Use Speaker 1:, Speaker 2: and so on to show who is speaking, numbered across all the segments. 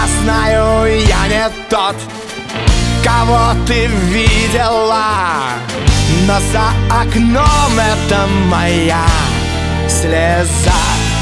Speaker 1: Я знаю, я не тот, кого ты видела, но за окном это моя слеза.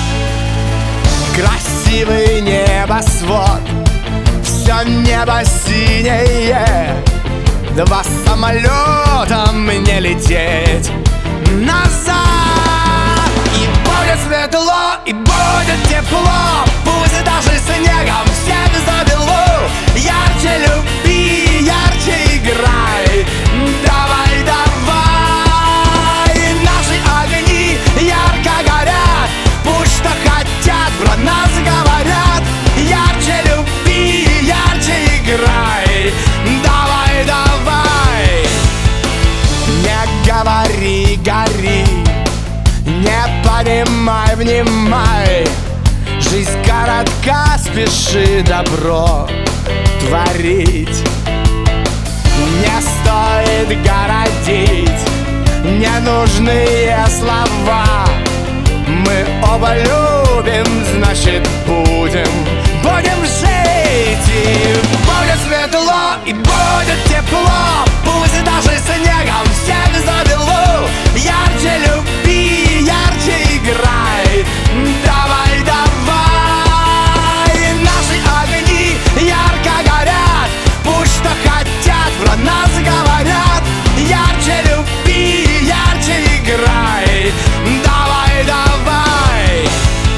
Speaker 1: Красивый небосвод, все небо синее, два самолета мне лететь назад. И будет светло, и будет тепло, пусть даже снегом всех забело. Ярче люби, ярче играй, давай, давай. Наши огни ярко горят, пусть что хотят про нас говорят. Ярче люби, ярче играй, давай, давай. Не говори, гори, не понимай, внимай. Жизнь коротка, спеши добро творить. Не стоит городить ненужные слова. Мы оба любим, значит будем жить. И будет светло, и будет тепло, пусть даже снегом всех забело. Ярче люби, ярче играй, давай, давай. Наши огни ярко горят, пусть что хотят про нас говорят. Ярче люби, ярче играй, давай, давай.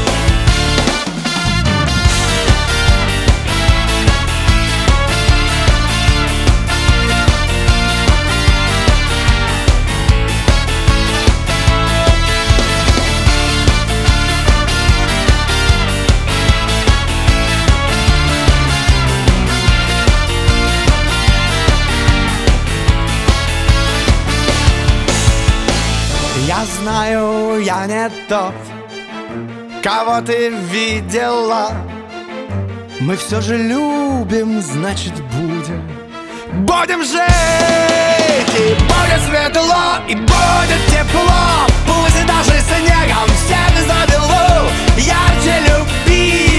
Speaker 1: Я знаю, я не тот, кого ты видела. Мы все же любим, значит будем жить. И будет светло, и будет тепло, пусть даже снегом всех забело. Ярче люби,